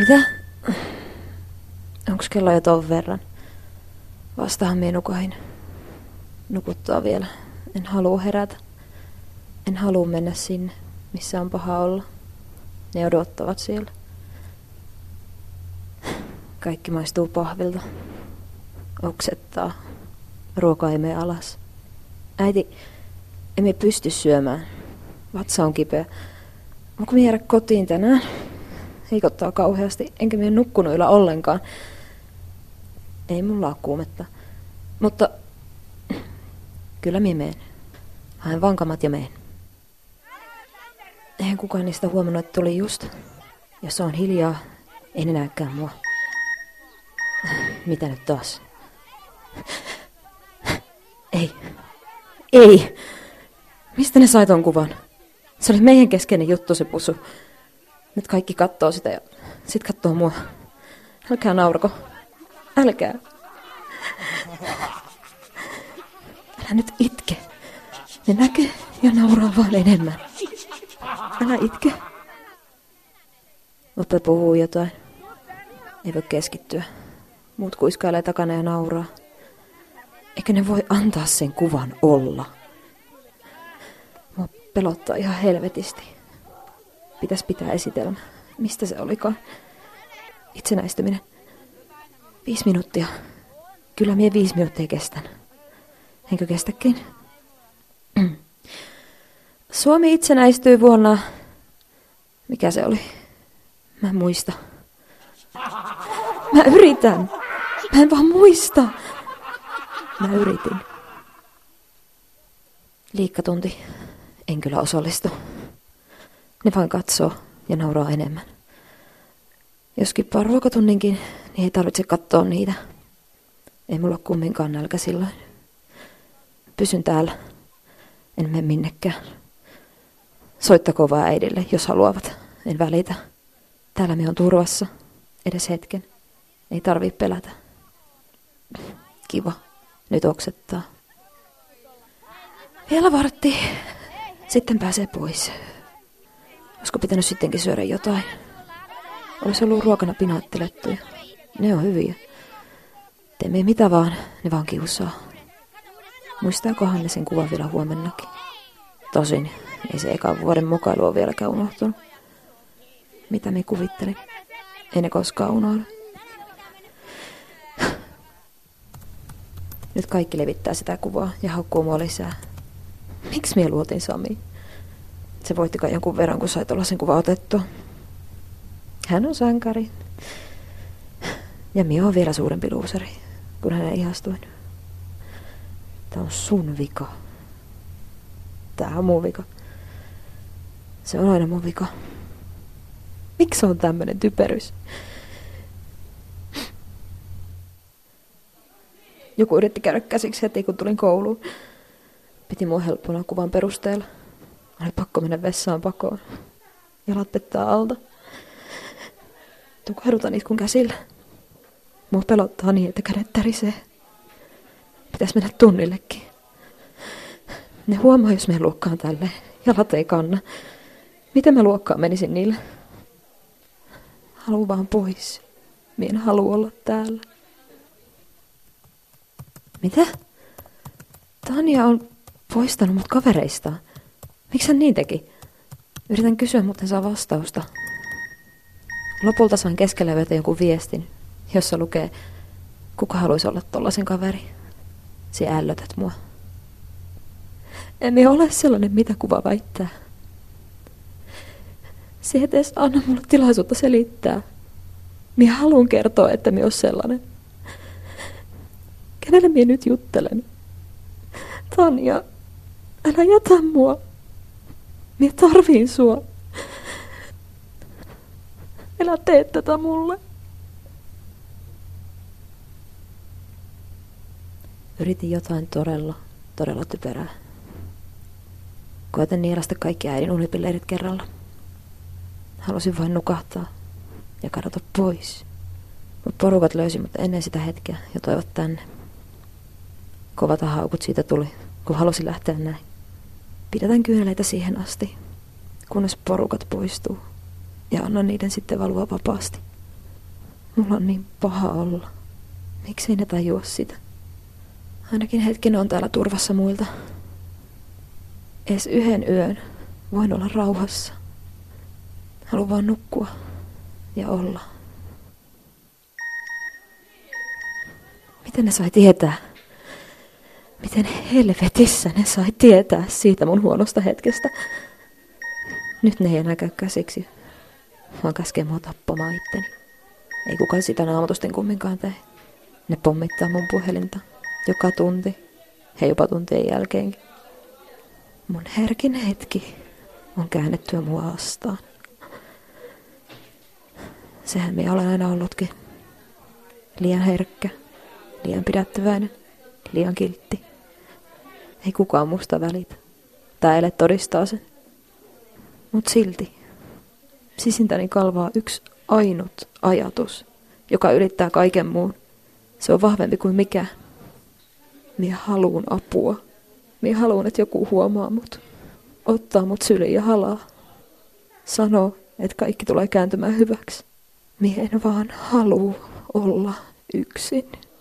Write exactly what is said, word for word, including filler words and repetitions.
Mitä? Onks kello jo ton verran? Vastahan mie nukahin. Nukuttaa vielä. En halua herätä. En halua mennä sinne, missä on paha olla. Ne odottavat siellä. Kaikki maistuu pahvilta. Oksettaa. Ruoka ei mene alas. Äiti, emme pysty syömään. Vatsa on kipeä. Onko mie jäädä kotiin tänään? Heikottaa kauheasti, enkä mie nukkunut yllä ollenkaan. Ei mulla ole kuumetta. Mutta kyllä mie meen. Haen vankamat ja meen. Eihän kukaan niistä huomannut, että tuli just. Jos on hiljaa, ei ne näekään mua. Mitä nyt taas? Ei. Ei. Mistä ne sai ton kuvan? Se oli meidän keskeinen juttu, se pusu. Nyt kaikki kattoo sitä ja sit kattoo mua. Älkää naurako. Älkää. Älä nyt itke. Ne näkee ja nauraa vaan enemmän. Älä itke. Oppe puhuu jotain. Ei voi keskittyä. Muut kuiskailee takana ja nauraa. Eikö ne voi antaa sen kuvan olla? Mua pelottaa ihan helvetisti. Pitäis pitää esitelmä. Mistä se olikaan? Itsenäistyminen. Viisi minuuttia. Kyllä mie viisi minuuttia kestän. Enkö kestäkin? Suomi itsenäistyi vuonna... Mikä se oli? Mä en muista. Mä yritän. Mä en vaan muista. Mä yritin. Liikkatunti. En kyllä osallistu. Ne vain katsoo ja nauraa enemmän. Jos skippaa ruokatunninkin, niin ei tarvitse katsoa niitä. Ei mulla ole kumminkaan nälkä silloin. Pysyn täällä. En mene minnekään. Soittakoon vaan äidille, jos haluavat. En välitä. Täällä me on turvassa. Edes hetken. Ei tarvii pelätä. Kiva. Nyt oksettaa. Vielä vartti. Sitten pääsee pois. Olisiko pitänyt sittenkin syödä jotain? Olisi ollut ruokana pinaattilettuja. Ne on hyviä. Teemme mitä vaan, ne vaan kiusaa. Muistaakohan ne sen kuvan vielä huomennakin? Tosin, ei se ekan vuoden mokailu ole vieläkään unohtunut. Mitä me kuvittelin? Ei ne koskaan unohdu. Nyt kaikki levittää sitä kuvaa ja haukkuu mua lisää. Miksi mie luotin Samiin? Se voittikaan jonkun verran, kun sai tuollaisen kuvan otettua. Hän on sankari. Ja mie on vielä suurempi luuseri, kun hänen ihastuin. Tää on sun vika. Tää on mun vika. Se on aina mun vika. Miksi on tämmönen typerys? Joku yritti käydä käsiksi heti, kun tulin kouluun. Piti mua helppona kuvan perusteella. Oli pakko mennä vessaan pakoon. Jalat pettää alta. Tukahdutan itkun käsillä. Mua pelottaa niin, että kädet tärisee. Pitäis mennä tunnillekin. Ne huomaa, jos me luokkaan tälleen. Jalat ei kanna. Miten mä luokkaan menisin niillä? Haluan vaan pois. Mie en halua olla täällä. Mitä? Tanja on poistanut mut kavereistaan. Miksi hän niin teki? Yritän kysyä, mutta en saa vastausta. Lopulta sain keskellä yötä jonkun viestin, jossa lukee, kuka haluaisi olla tollasen kaveri. Sinä ällötät mua. Emme ole sellainen, mitä kuva väittää. Se et edes anna mulle tilaisuutta selittää. Minä haluan kertoa, että minä olen sellainen. Kenelle minä nyt juttelen? Tanja, älä jätä mua. Minä tarviin sua. Älä tee tätä mulle. Yritin jotain todella, todella typerää. Koetan nielasta kaikki äidin unipillerit kerralla. Halusin vain nukahtaa ja kadota pois. Mut porukat löysi mut ennen sitä hetkeä ja toivat tänne. Kovat haukut siitä tuli, kun halusin lähteä näin. Pidätän kyyneleitä siihen asti, kunnes porukat poistuu ja annan niiden sitten valua vapaasti. Mulla on niin paha olla. Miksei ne tajua sitä? Ainakin hetken on täällä turvassa muilta. Ees yhden yön voin olla rauhassa. Haluan vaan nukkua ja olla. Miten ne sai tietää? Miten helvetissä ne sai tietää siitä mun huonosta hetkestä? Nyt ne ei enää käy käsiksi, vaan käskee mua tappamaan itteni. Ei kukaan sitä naamutusten kumminkaan tee. Ne pommittaa mun puhelinta joka tunti ja jopa tuntien jälkeenkin. Mun herkin hetki on käännettyä mua vastaan. Sehän minä olen aina ollutkin. Liian herkkä, liian pidättyväinen, liian kiltti. Ei kukaan musta välitä. Tää ele todistaa sen. Mut silti sisintäni kalvaa yksi ainut ajatus, joka ylittää kaiken muun. Se on vahvempi kuin mikä. Minä haluun apua. Minä haluun, että joku huomaa mut. Ottaa mut syliin ja halaa. Sanoo, että kaikki tulee kääntymään hyväksi. Minä en vaan halua olla yksin.